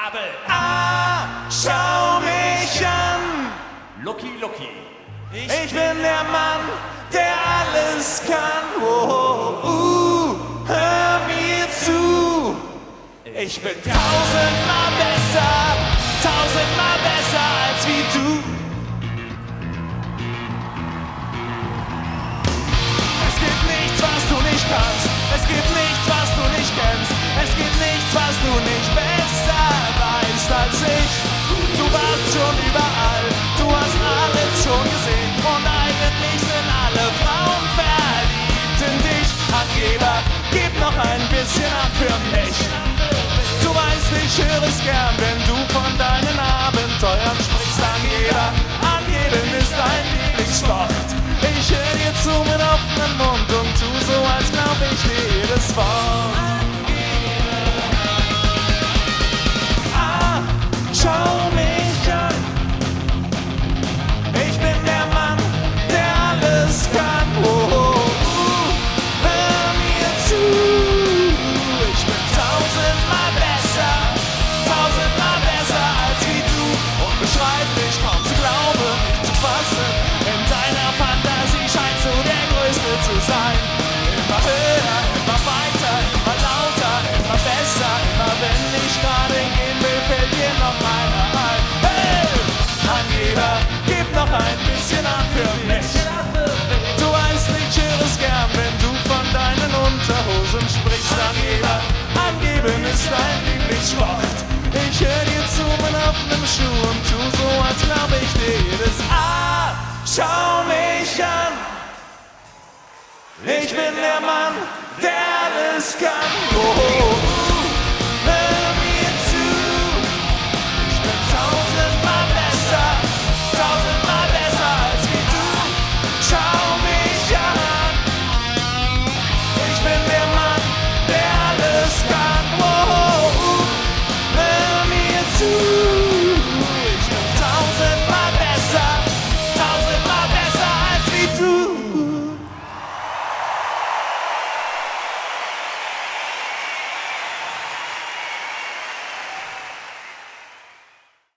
Kabel. Schau mich an. Lucky, Lucky. Ich bin der Mann, der alles kann. Hör mir zu. Ich bin tausendmal besser als wie du. Es gibt nichts, was du nicht kannst. Es gibt nichts, was du nicht kennst. Es gibt nichts, was du nicht besser weißt als ich. Du warst schon überall, du hast alles schon gesehen. Und eigentlich sind alle Frauen verliebt in dich. Angeber, gib noch ein bisschen ab für mich. Du weißt, ich höre es gern, wenn du von deinen Abenteuern sprichst. Angeber, angeben ist dein Lieblingssport. Ich höre dir zu mit offenem Mund und tu so, als glaub ich dir jedes Wort. Schau mich an. Ich bin der Mann, der alles kann. Hör mir zu. Ich bin tausendmal besser als wie du. Unbeschreiblich, kaum zu glauben, nicht zu fassen. In deiner Fantasie scheinst du der Größte zu sein. Immer höher, immer weiter, immer lauter, immer besser. Immer wenn ich gerade gehen will, fällt dir noch einer ein. Hey! Angeber, gib noch ein bisschen ab für mich. Du weißt, ich höre es gern, wenn du von deinen Unterhosen sprichst. Angeber, angeben ist dein Lieblingssport. Ich höre dir zu mit offenem Schuh und tu so, als glaub ich dir jedes schau mich an. Ich bin der Mann, der alles kann.